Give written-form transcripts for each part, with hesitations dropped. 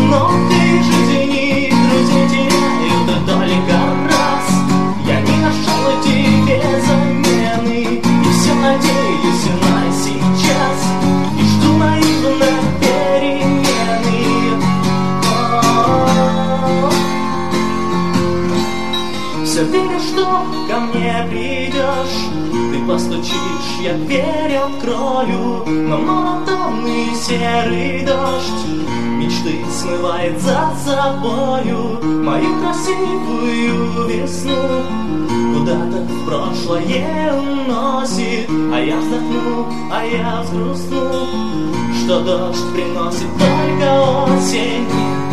одинокой жизни друзей теряю, да только раз я не нашел тебе замены. И все надеюсь на сейчас, и жду наивно перемены. Все верю, что ко мне придешь, ты постучишь, я дверь открою, но монотонный серый дождь мечты смывает за собою мою красивую весну. Куда-то в прошлое уносит, а я вздохну, а я взгрустну, что дождь приносит только осень.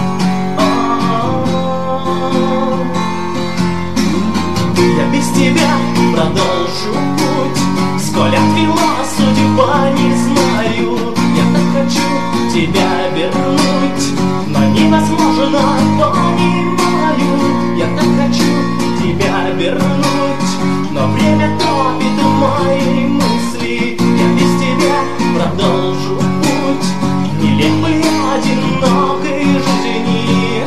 Я без тебя продолжу путь, сколь отвела судьба, не знаю. Я так хочу тебя вернуть, но невозможно, понимаю. Я так хочу тебя вернуть, но время топит мои мысли. Я без тебя продолжу путь нелепой одинокой жизни.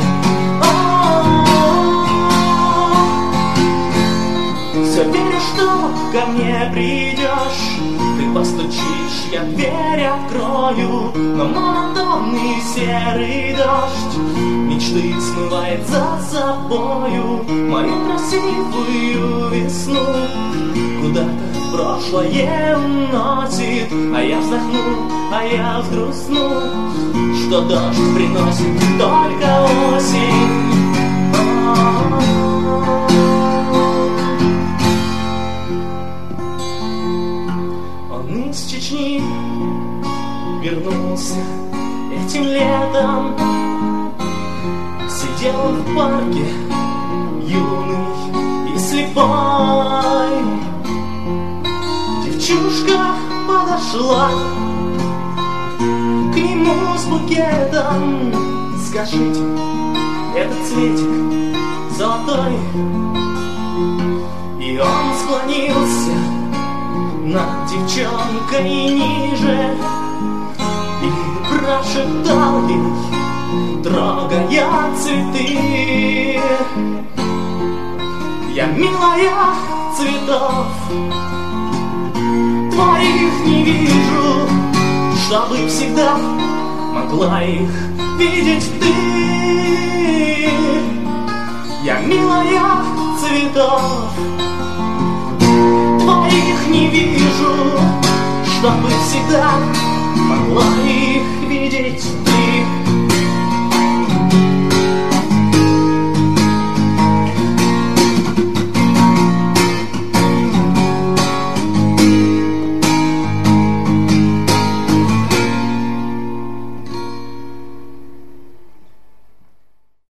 Все верю, что ко мне придешь, ты постучишь, я дверь открою, но монотонный серый дождь мечты смывает за собою мою красивую весну. Куда-то в прошлое уносит, а я вздохну, а я взгрустну, что дождь приносит только осень. Из Чечни вернулся этим летом, сидел в парке юный и слепой. Девчушка подошла к нему с букетом. Скажите, этот цветик золотой? И он склонился над девчонкой ниже и прошептал ей, трогая цветы: я, милая, цветов твоих не вижу, чтобы всегда могла их видеть ты. Я, милая, цветов твоих не вижу, чтобы всегда могла их видеть ты.